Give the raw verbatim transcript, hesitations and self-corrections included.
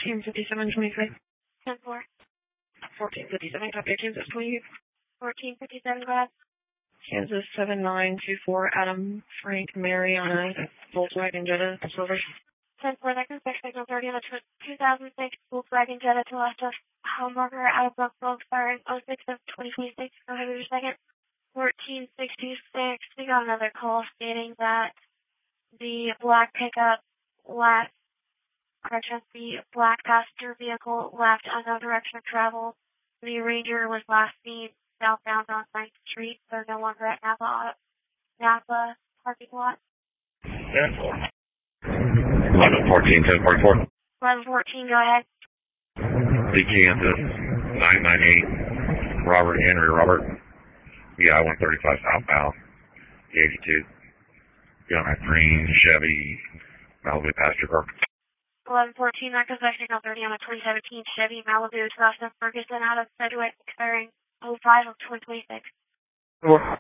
fourteen fifty-seven twenty-three. ten four. fourteen fifty-seven, copy Kansas twenty. fourteen fifty-seven, go ahead. Kansas seven nine two four, Adam Frank Mary on a Volkswagen Jetta Silver. ten four, that contact signal thirty on a two thousand six Volkswagen Jetta to last us Hamburger out of Brooksville expiring oh six of twenty twenty-six. Go ahead with your second. fourteen sixty-six, we got another call stating that the black pickup left, or just the black passenger vehicle left unknown direction of travel. The Ranger was last seen southbound on ninth Street. They're no longer at Napa, Napa parking lot. ten four. eleven fourteen, ten forty-four. eleven fourteen, go ahead. The Kansas nine nine eight, Robert Henry, Robert. Yeah, I one thirty-five southbound, eighty-two. Got my green Chevy Malibu passenger car. eleven fourteen, that goes back to signal thirty on a twenty seventeen Chevy Malibu to Austin Ferguson out of Sedgwick expiring oh five of twenty twenty-six. Four.